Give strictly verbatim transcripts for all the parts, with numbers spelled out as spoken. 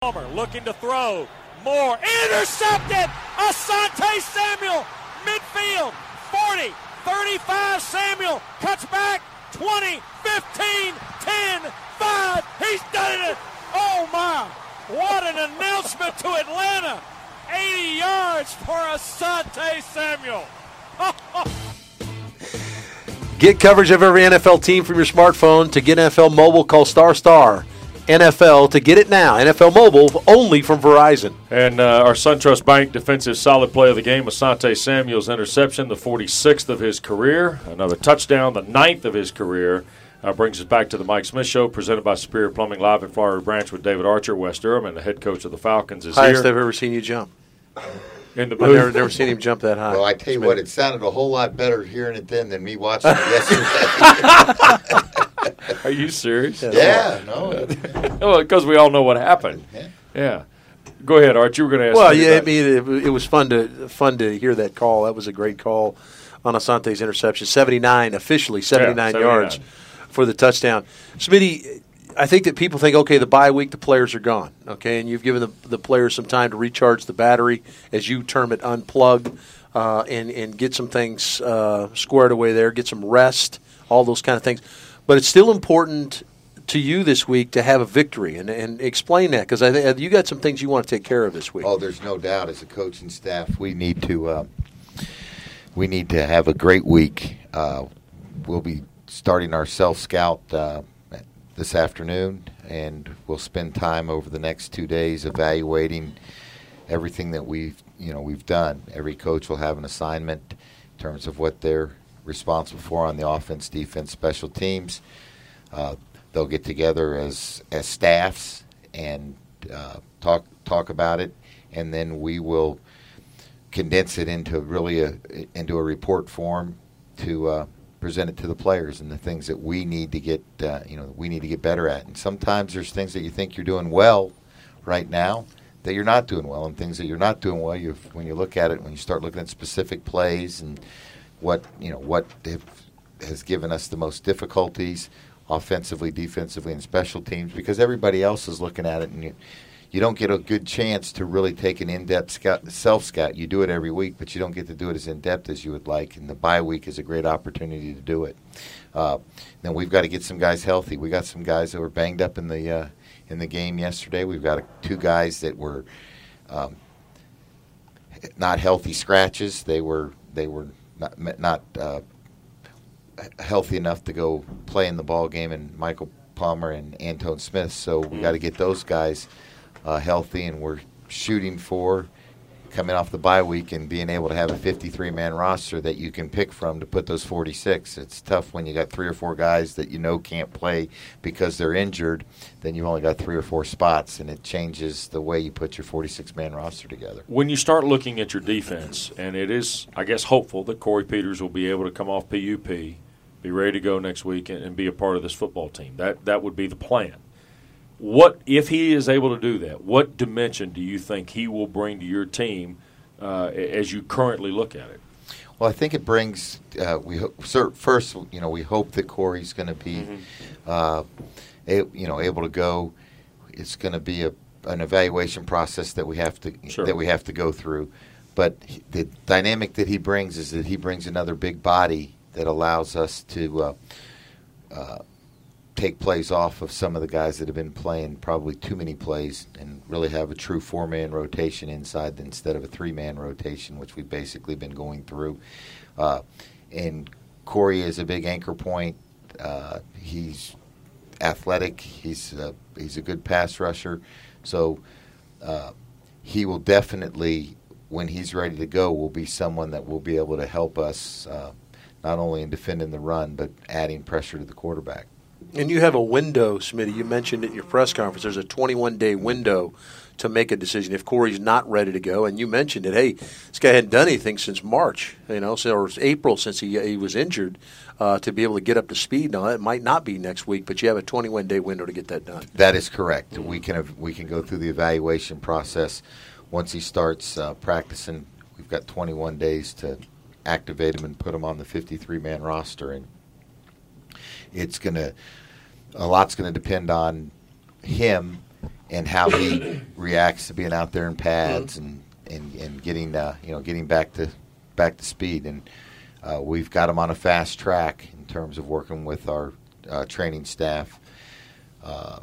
Palmer looking to throw. Moore intercepted. Asante Samuel, midfield, forty, thirty-five. Samuel cuts back, twenty, fifteen, ten, five. He's done it. Oh, my. What an announcement to Atlanta. eighty yards for Asante Samuel. Get coverage of every N F L team from your smartphone. To get N F L Mobile, call star star N F L to get it now. N F L Mobile, only from Verizon. And uh, our SunTrust Bank defensive solid play of the game, Asante Samuel's interception, the forty-sixth of his career. Another touchdown, the ninth of his career. Uh, brings us back to the Mike Smith Show, presented by Superior Plumbing, live in Flowery Branch with David Archer. Wes Durham, and the head coach of the Falcons, is Highest here. I've ever seen you jump. In the I've booth. never, never seen him jump that high. Well, I tell you what, it sounded a whole lot better hearing it then than me watching it yesterday. Are you serious? Yeah, no. Well, because we all know what happened. Yeah. Yeah. Go ahead, Art. You were going to ask Well, me yeah, I about- mean, it, it was fun to fun to hear that call. That was a great call on Asante's interception. seventy-nine, officially seventy-nine, Yeah, yards seventy-nine. for the touchdown. Smitty, I think that people think, okay, the bye week, the players are gone, okay, and you've given the, the players some time to recharge the battery, as you term it, unplug, uh, and, and get some things uh, squared away there, get some rest, all those kind of things. But it's still important to you this week to have a victory, and, and explain that, because I th- you got some things you want to take care of this week. Oh, there's no doubt. As a coaching staff, we need to uh, we need to have a great week. Uh, we'll be starting our self-scout uh, this afternoon, and we'll spend time over the next two days evaluating everything that we've you know we've done. Every coach will have an assignment in terms of what they're responsible for on the offense, defense, special teams. Uh, they'll get together as as staffs and uh, talk talk about it, and then we will condense it into really a into a report form to uh, present it to the players and the things that we need to get uh, you know we need to get better at. And sometimes there's things that you think you're doing well right now that you're not doing well, and things that you're not doing well. You when you look at it, when you start looking at specific plays and what you know what have, has given us the most difficulties offensively, defensively, and special teams, because everybody else is looking at it, and you, you don't get a good chance to really take an in-depth scout, self-scout. You do it every week, but you don't get to do it as in-depth as you would like, and the bye week is a great opportunity to do it. Uh, then we've got to get some guys healthy. We got some guys that were banged up in the uh, in the game yesterday. We've got a, two guys that were um, not healthy scratches. They were they were not not uh, healthy enough to go play in the ball game, and Michael Palmer and Antone Smith. So we got to get those guys uh, healthy, and we're shooting for coming off the bye week and being able to have a fifty-three man roster that you can pick from to put those forty-six. It's tough when you got three or four guys that you know can't play because they're injured. Then you've only got three or four spots, and it changes the way you put your forty-six man roster together. When you start looking at your defense, and it is, I guess, hopeful that Corey Peters will be able to come off P U P, be ready to go next week, and, and be a part of this football team. That that would be the plan. What, if he is able to do that, what dimension do you think he will bring to your team uh, as you currently look at it? Well, I think it brings. Uh, we ho- first, you know, we hope that Corey's going to be, mm-hmm. uh, a, you know, able to go. It's going to be a an evaluation process that we have to sure. that we have to go through. But he, the dynamic that he brings is that he brings another big body that allows us to uh, uh, take plays off of some of the guys that have been playing probably too many plays, and really have a true four-man rotation inside instead of a three-man rotation, which we've basically been going through. Uh, and Corey is a big anchor point. Uh, he's athletic. He's a, he's a good pass rusher. So uh, he will definitely, when he's ready to go, will be someone that will be able to help us uh, not only in defending the run, but adding pressure to the quarterback. And you have a window, Smitty. You mentioned it in your press conference. There's a twenty-one day window to make a decision if Corey's not ready to go. And you mentioned it. Hey, this guy hadn't done anything since March, you know, so, or April since he he was injured, uh, to be able to get up to speed. Now, it might not be next week, but you have a twenty-one day window to get that done. That is correct. We can have, we can go through the evaluation process. Once he starts uh, practicing, we've got twenty-one days to activate him and put him on the fifty-three man roster. And it's going to – a lot's going to depend on him and how he reacts to being out there in pads and and, and getting uh, you know getting back to back to speed. And uh, we've got him on a fast track in terms of working with our uh, training staff, uh,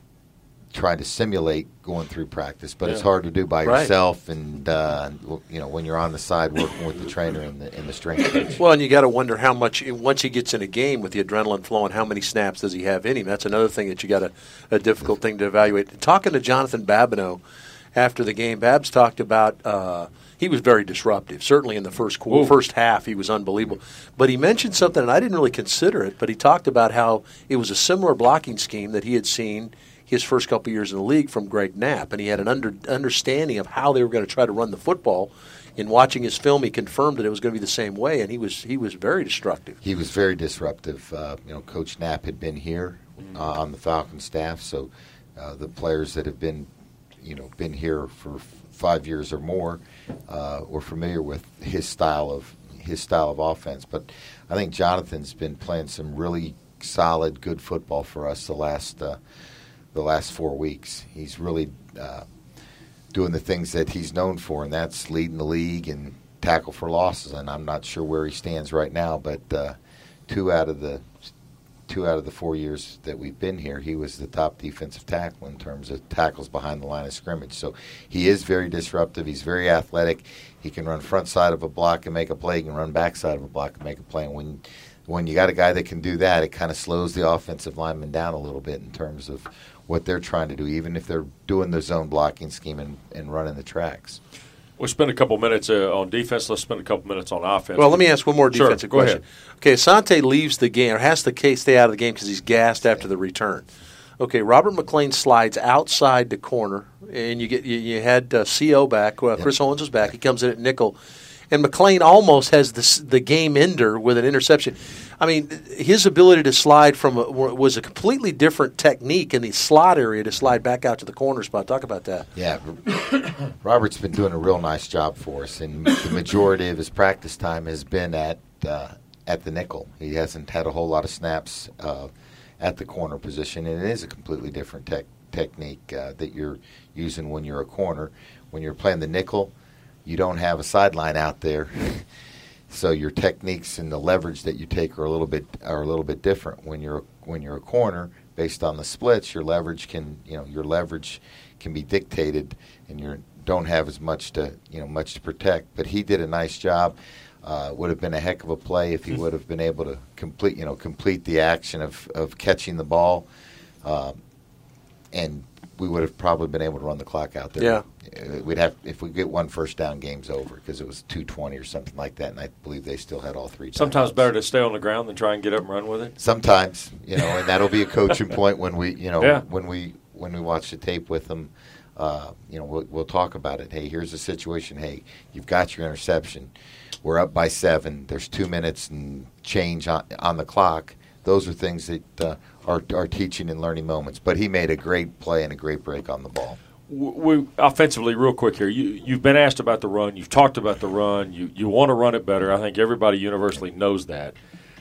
trying to simulate going through practice. But yeah. it's hard to do by right. yourself, and uh, you know when you're on the side working with the trainer and the, and the strength coach. Well, and you got to wonder how much once he gets in a game with the adrenaline flowing, how many snaps does he have in him? That's another thing that you got a, a difficult thing to evaluate. Talking to Jonathan Babineau after the game, Babs talked about uh, he was very disruptive. Certainly in the first quarter, first half, he was unbelievable. But he mentioned something, and I didn't really consider it. But he talked about how it was a similar blocking scheme that he had seen his first couple years in the league from Greg Knapp, and he had an under, understanding of how they were going to try to run the football. In watching his film, he confirmed that it was going to be the same way, and he was he was very destructive. He was very disruptive. Uh, you know, Coach Knapp had been here uh, on the Falcon staff, so uh, the players that have been, you know, been here for f- five years or more uh, were familiar with his style of his style of offense. But I think Jonathan's been playing some really solid, good football for us the last. Uh, the last four weeks. He's really uh, doing the things that he's known for, and that's leading the league and tackle for losses. And I'm not sure where he stands right now, but uh, two out of the two out of the four years that we've been here, he was the top defensive tackle in terms of tackles behind the line of scrimmage. So he is very disruptive. He's very athletic. He can run front side of a block and make a play. He can run back side of a block and make a play. And when when you got a guy that can do that, it kind of slows the offensive lineman down a little bit in terms of what they're trying to do, even if they're doing the zone blocking scheme and, and running the tracks. We'll spend a couple minutes uh, on defense. Let's spend a couple minutes on offense. Well, let me ask one more defensive sure, go question. Ahead. Okay, Asante leaves the game, or has to stay out of the game because he's gassed after the return. Okay, Robert McClain slides outside the corner, and you get you, you had uh, C O back. Well, Chris yep. Owens was back. He comes in at nickel. And McClain almost has the, the game ender with an interception. I mean, his ability to slide from a, was a completely different technique in the slot area to slide back out to the corner spot. Talk about that. Yeah, Robert's been doing a real nice job for us, and the majority of his practice time has been at uh, at the nickel. He hasn't had a whole lot of snaps uh, at the corner position, and it is a completely different tech, technique uh, that you're using when you're a corner. When you're playing the nickel, you don't have a sideline out there, so your techniques and the leverage that you take are a little bit are a little bit different. When you're when you're a corner, based on the splits, your leverage can you know your leverage can be dictated, and you don't have as much to you know much to protect. But he did a nice job. Uh, would have been a heck of a play if he would have been able to complete you know complete the action of of catching the ball, um, and we would have probably been able to run the clock out there. Yeah. We'd have if we get one first down, game's over because it was two twenty or something like that, and I believe they still had all three. Sometimes timeouts. Better to stay on the ground than try and get up and run with it. Sometimes, you know, and that'll be a coaching point when we, you know, yeah. when we when we watch the tape with them. Uh, you know, we'll, we'll talk about it. Hey, here's the situation. Hey, you've got your interception. We're up by seven. There's two minutes and change on on the clock. Those are things that uh, are are teaching and learning moments. But he made a great play and a great break on the ball. We, offensively, real quick here, you, you've been asked about the run. You've talked about the run. You you want to run it better. I think everybody universally knows that.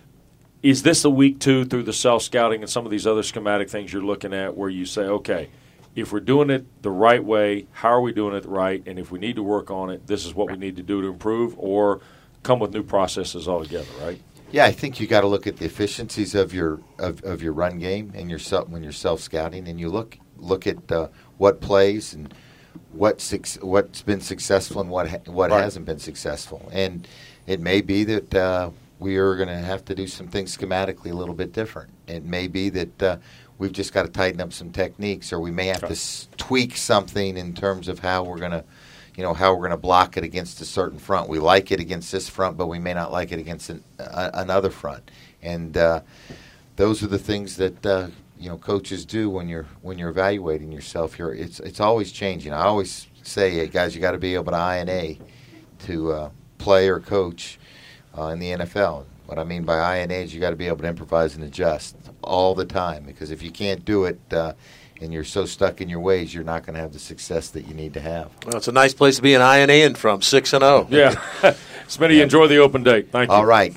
Is this a week two through the self-scouting and some of these other schematic things you're looking at where you say, okay, if we're doing it the right way, how are we doing it right? And if we need to work on it, this is what we need to do to improve, or come with new processes altogether, right? Yeah, I think you got to look at the efficiencies of your of, of your run game and your self, when you're self-scouting, and you look look at uh, what plays and what what's been successful and what ha- what right. hasn't been successful. And it may be that uh, we are going to have to do some things schematically a little bit different. It may be that uh, we've just got to tighten up some techniques, or we may have right. to s- tweak something in terms of how we're going to, you know, how we're going to block it against a certain front. We like it against this front, but we may not like it against an, uh, another front. And uh, those are the things that uh, you know coaches do when you're when you're evaluating yourself. You're it's it's always changing. I always say, hey, guys, you got to be able to I and A to uh, play or coach uh, in the N F L. What I mean by I and A is you got to be able to improvise and adjust all the time, because if you can't do it uh, and you're so stuck in your ways, you're not going to have the success that you need to have. Well, it's a nice place to be an I and A in from, six and oh. Yeah. Smitty, yeah. Enjoy the open date. Thank you. All right.